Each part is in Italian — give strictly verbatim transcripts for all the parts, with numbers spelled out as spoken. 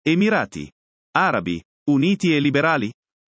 Emirati Arabi Uniti e liberali?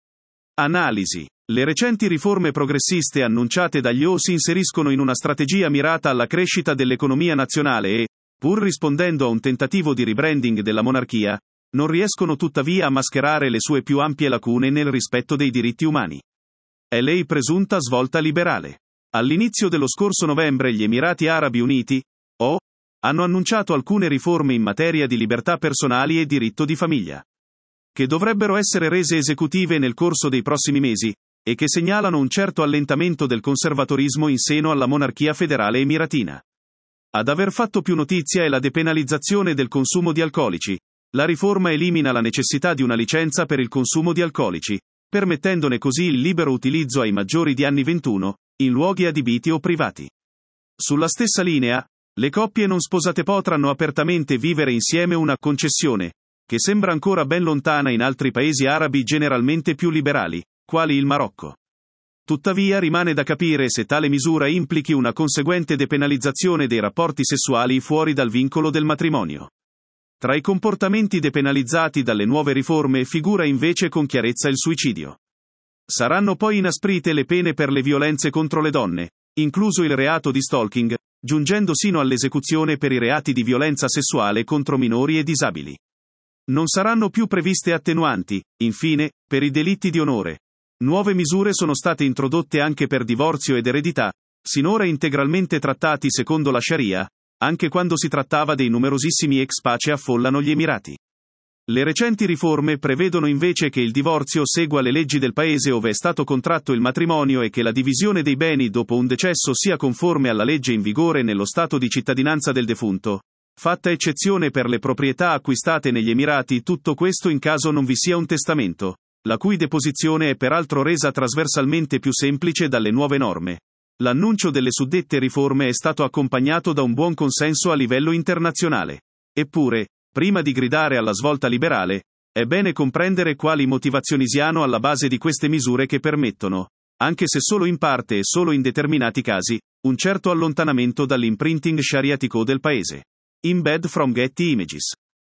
Analisi. Le recenti riforme progressiste annunciate dagli O si inseriscono in una strategia mirata alla crescita dell'economia nazionale e, pur rispondendo a un tentativo di rebranding della monarchia, non riescono tuttavia a mascherare le sue più ampie lacune nel rispetto dei diritti umani. È lei presunta svolta liberale. All'inizio dello scorso novembre gli Emirati Arabi Uniti, O, hanno annunciato alcune riforme in materia di libertà personali e diritto di famiglia, che dovrebbero essere rese esecutive nel corso dei prossimi mesi, e che segnalano un certo allentamento del conservatorismo in seno alla monarchia federale emiratina. Ad aver fatto più notizia è la depenalizzazione del consumo di alcolici. La riforma elimina la necessità di una licenza per il consumo di alcolici, permettendone così il libero utilizzo ai maggiori di anni ventuno, in luoghi adibiti o privati. Sulla stessa linea, le coppie non sposate potranno apertamente vivere insieme, una concessione che sembra ancora ben lontana in altri paesi arabi generalmente più liberali, quali il Marocco. Tuttavia rimane da capire se tale misura implichi una conseguente depenalizzazione dei rapporti sessuali fuori dal vincolo del matrimonio. Tra i comportamenti depenalizzati dalle nuove riforme figura invece con chiarezza il suicidio. Saranno poi inasprite le pene per le violenze contro le donne, incluso il reato di stalking, giungendo sino all'esecuzione per i reati di violenza sessuale contro minori e disabili. Non saranno più previste attenuanti, infine, per i delitti di onore. Nuove misure sono state introdotte anche per divorzio ed eredità, sinora integralmente trattati secondo la Sharia, anche quando si trattava dei numerosissimi expat che affollano gli Emirati. Le recenti riforme prevedono invece che il divorzio segua le leggi del paese ove è stato contratto il matrimonio e che la divisione dei beni dopo un decesso sia conforme alla legge in vigore nello stato di cittadinanza del defunto, fatta eccezione per le proprietà acquistate negli Emirati, tutto questo in caso non vi sia un testamento, la cui deposizione è peraltro resa trasversalmente più semplice dalle nuove norme. L'annuncio delle suddette riforme è stato accompagnato da un buon consenso a livello internazionale. Eppure, prima di gridare alla svolta liberale, è bene comprendere quali motivazioni siano alla base di queste misure che permettono, anche se solo in parte e solo in determinati casi, un certo allontanamento dall'imprinting shariatico del paese. Embed from Getty Images.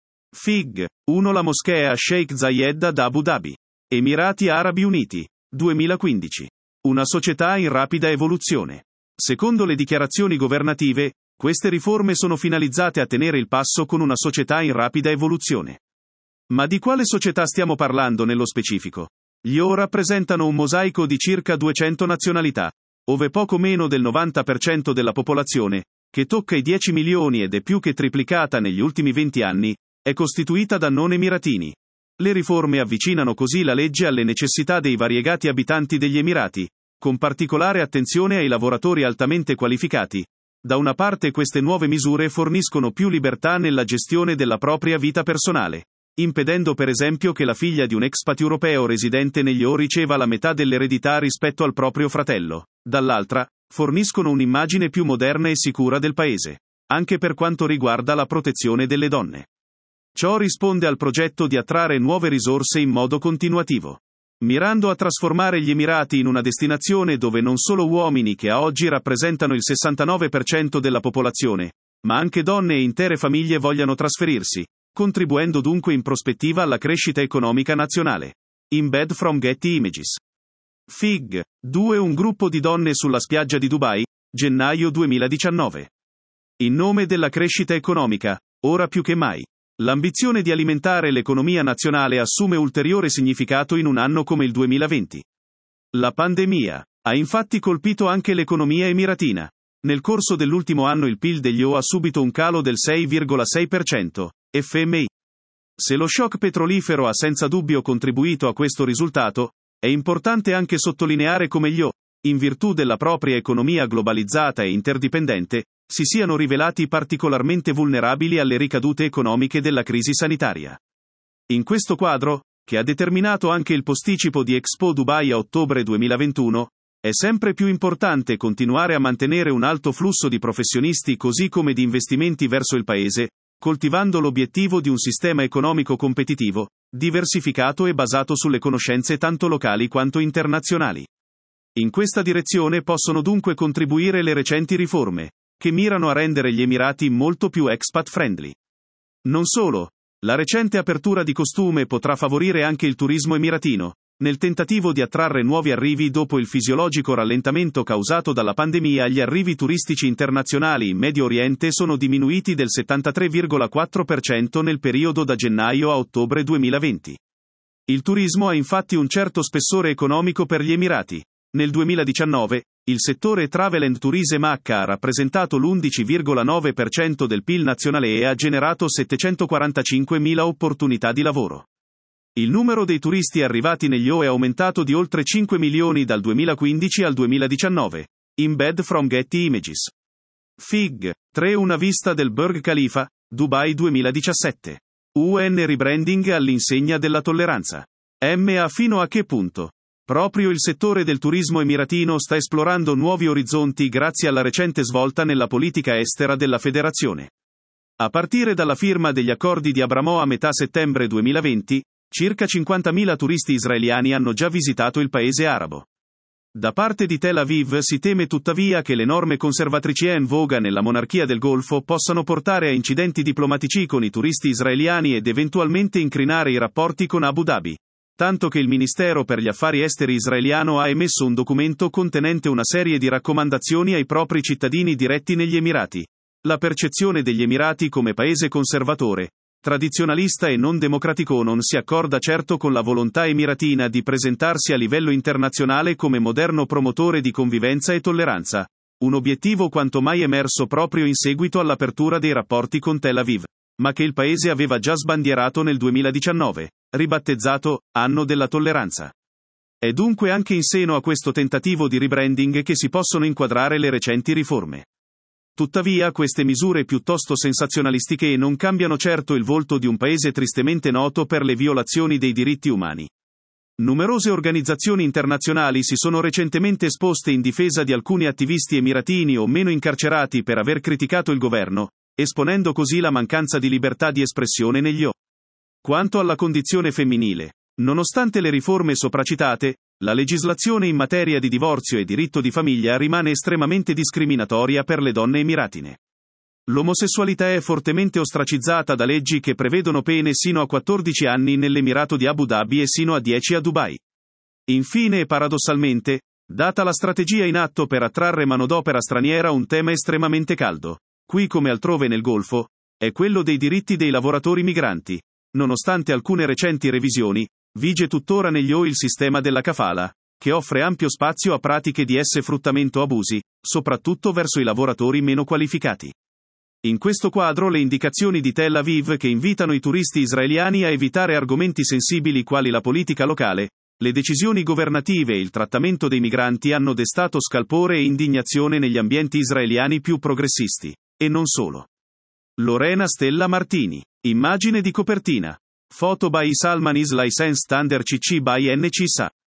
Fig. uno La moschea Sheikh Zayed ad Abu Dhabi. Emirati Arabi Uniti. duemilaquindici. Una società in rapida evoluzione. Secondo le dichiarazioni governative, queste riforme sono finalizzate a tenere il passo con una società in rapida evoluzione. Ma di quale società stiamo parlando nello specifico? Gli O rappresentano un mosaico di circa duecento nazionalità, ove poco meno del novanta per cento della popolazione, che tocca i dieci milioni ed è più che triplicata negli ultimi venti anni, è costituita da non emiratini. Le riforme avvicinano così la legge alle necessità dei variegati abitanti degli Emirati, con particolare attenzione ai lavoratori altamente qualificati. Da una parte queste nuove misure forniscono più libertà nella gestione della propria vita personale, impedendo per esempio che la figlia di un expat europeo residente negli O riceva la metà dell'eredità rispetto al proprio fratello. Dall'altra, forniscono un'immagine più moderna e sicura del paese, anche per quanto riguarda la protezione delle donne. Ciò risponde al progetto di attrarre nuove risorse in modo continuativo, mirando a trasformare gli Emirati in una destinazione dove non solo uomini, che a oggi rappresentano il sessantanove per cento della popolazione, ma anche donne e intere famiglie vogliano trasferirsi, contribuendo dunque in prospettiva alla crescita economica nazionale. Embed from Getty Images. Fig. due Un gruppo di donne sulla spiaggia di Dubai, gennaio duemiladiciannove. In nome della crescita economica, ora più che mai, l'ambizione di alimentare l'economia nazionale assume ulteriore significato in un anno come il duemilaventi. La pandemia ha infatti colpito anche l'economia emiratina. Nel corso dell'ultimo anno il P I L degli O ha subito un calo del sei virgola sei per cento, F M I. Se lo shock petrolifero ha senza dubbio contribuito a questo risultato, è importante anche sottolineare come gli O, in virtù della propria economia globalizzata e interdipendente, si siano rivelati particolarmente vulnerabili alle ricadute economiche della crisi sanitaria. In questo quadro, che ha determinato anche il posticipo di Expo Dubai a ottobre duemilaventuno, è sempre più importante continuare a mantenere un alto flusso di professionisti così come di investimenti verso il paese, coltivando l'obiettivo di un sistema economico competitivo, diversificato e basato sulle conoscenze tanto locali quanto internazionali. In questa direzione possono dunque contribuire le recenti riforme, che mirano a rendere gli Emirati molto più expat friendly. Non solo, La recente apertura di costume potrà favorire anche il turismo emiratino, nel tentativo di attrarre nuovi arrivi dopo il fisiologico rallentamento causato dalla pandemia. Gli arrivi turistici internazionali in Medio Oriente sono diminuiti del settantatré virgola quattro per cento nel periodo da gennaio a ottobre duemilaventi. Il turismo ha infatti un certo spessore economico per gli Emirati. Nel duemiladiciannove, il settore Travel and Tourism ha rappresentato l'undici virgola nove per cento del P I L nazionale e ha generato settecentoquarantacinquemila opportunità di lavoro. Il numero dei turisti arrivati negli U E è aumentato di oltre cinque milioni dal duemilaquindici al duemiladiciannove. Embed from Getty Images. Fig. tre Una vista del Burj Khalifa, Dubai duemiladiciassette. U N rebranding all'insegna della tolleranza. Ma fino a che punto? Proprio il settore del turismo emiratino sta esplorando nuovi orizzonti grazie alla recente svolta nella politica estera della federazione. A partire dalla firma degli accordi di Abramo a metà settembre duemilaventi, circa cinquantamila turisti israeliani hanno già visitato il paese arabo. Da parte di Tel Aviv si teme tuttavia che le norme conservatrici en voga nella monarchia del Golfo possano portare a incidenti diplomatici con i turisti israeliani ed eventualmente incrinare i rapporti con Abu Dhabi. Tanto che il Ministero per gli Affari Esteri israeliano ha emesso un documento contenente una serie di raccomandazioni ai propri cittadini diretti negli Emirati. La percezione degli Emirati come paese conservatore, tradizionalista e non democratico non si accorda certo con la volontà emiratina di presentarsi a livello internazionale come moderno promotore di convivenza e tolleranza, un obiettivo quanto mai emerso proprio in seguito all'apertura dei rapporti con Tel Aviv, ma che il paese aveva già sbandierato nel duemiladiciannove, ribattezzato Anno della Tolleranza. È dunque anche in seno a questo tentativo di rebranding che si possono inquadrare le recenti riforme. Tuttavia queste misure piuttosto sensazionalistiche non cambiano certo il volto di un paese tristemente noto per le violazioni dei diritti umani. Numerose organizzazioni internazionali si sono recentemente esposte in difesa di alcuni attivisti emiratini o meno incarcerati per aver criticato il governo, esponendo così la mancanza di libertà di espressione negli O. Quanto alla condizione femminile, nonostante le riforme sopracitate, la legislazione in materia di divorzio e diritto di famiglia rimane estremamente discriminatoria per le donne emiratine. L'omosessualità è fortemente ostracizzata da leggi che prevedono pene sino a quattordici anni nell'Emirato di Abu Dhabi e sino a dieci a Dubai. Infine e paradossalmente, data la strategia in atto per attrarre manodopera straniera, un tema estremamente caldo, qui come altrove nel Golfo, è quello dei diritti dei lavoratori migranti. Nonostante alcune recenti revisioni, vige tuttora negli O il sistema della kafala, che offre ampio spazio a pratiche di sfruttamento abusi, soprattutto verso i lavoratori meno qualificati. In questo quadro le indicazioni di Tel Aviv che invitano i turisti israeliani a evitare argomenti sensibili quali la politica locale, le decisioni governative e il trattamento dei migranti hanno destato scalpore e indignazione negli ambienti israeliani più progressisti, e non solo. Lorena Stella Martini. Immagine di copertina. Foto by Salman is licensed under C C by N C S A.